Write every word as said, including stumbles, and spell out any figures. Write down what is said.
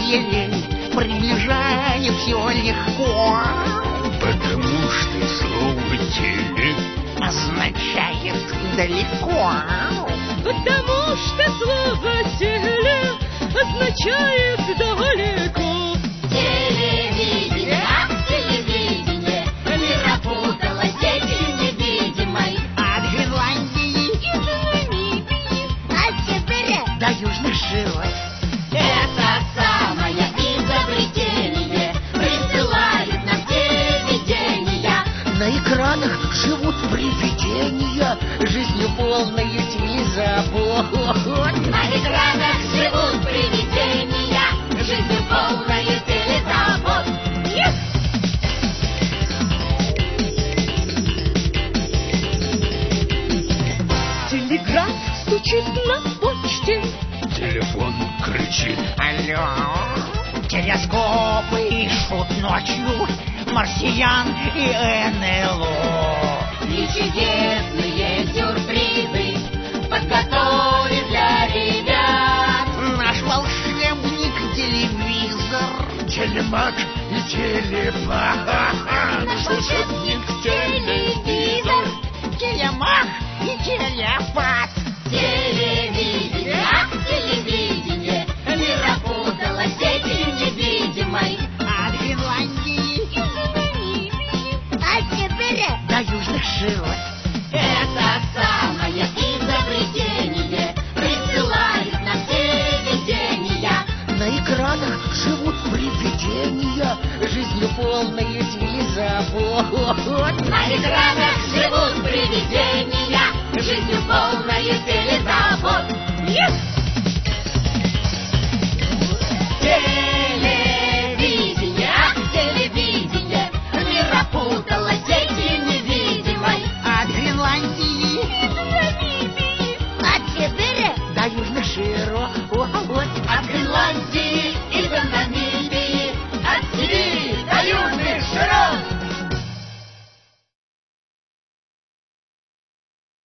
еле приближая все легко. Потому что слово «теле» означает далеко. Потому что слово «теле» означает далеко. Телевидение, телевидение, мир опутала сетью невидимой. От Гренландии Из Намибии, от Сибири до южных широт. это самое изобретение присылает нам те видения. На экранах живут привидения, жизнью полные телезабот. На экранах живут привидения, жизнью полная телезабот. Yes! Телеграф стучит на почте. телефон кричит. Алло, телескопы ищут ночью марсиан и эн эл о. И чудесные сюрпризы подготовит для ребят Наш волшебник телевизор. Телемак и телепат. наш волшебник телевизор. Телемах и телепат. Телевидение, телевидение, мир опутала сетью невидимой. От Гренландии Из Намибии, от Сибири до южных широт. это самое изобретение присылает нам те видения. На экранах живут привидения, жизнью полные телезабот. На экранах живут привидения, жизнью полная телезабот. Yes! Телевидение, телевидение, мир опутала сетью невидимой. От Гренландии Из Намибии, от Сибири, до южных широт. от Гренландии